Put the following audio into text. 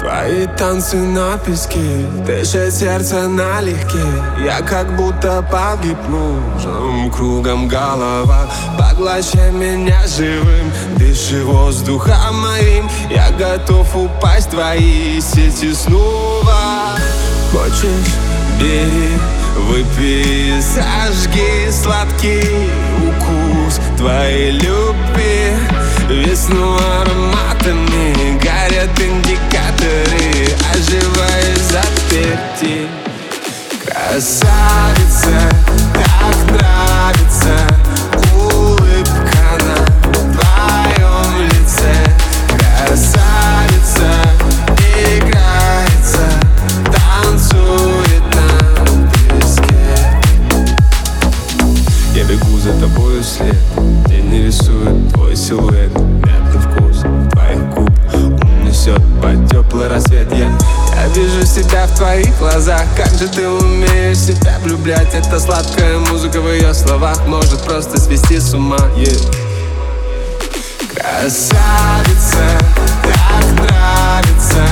Твои танцы на песке, дышит сердце налегке. Я как будто под гипнозом, кругом голова. Поглощай меня живым, дыши воздухом моим. Я готов упасть в твои сети снова. Хочешь, бери, выпей, сожги сладкий укус твоей любви. Весну ароматами горят индикаторы, оживай заперти. Красавица, так нравится улыбка на твоем лице. Красавица играется, танцует на песке. Я бегу за тобою вслед, день рисует твой силуэт. Мятный вкус твоих губ унесет под теплый рассвет. Я вижу себя в твоих глазах. Как же ты умеешь себя влюблять. Эта сладкая музыка в ее словах может просто свести с ума, Красавица, так нравится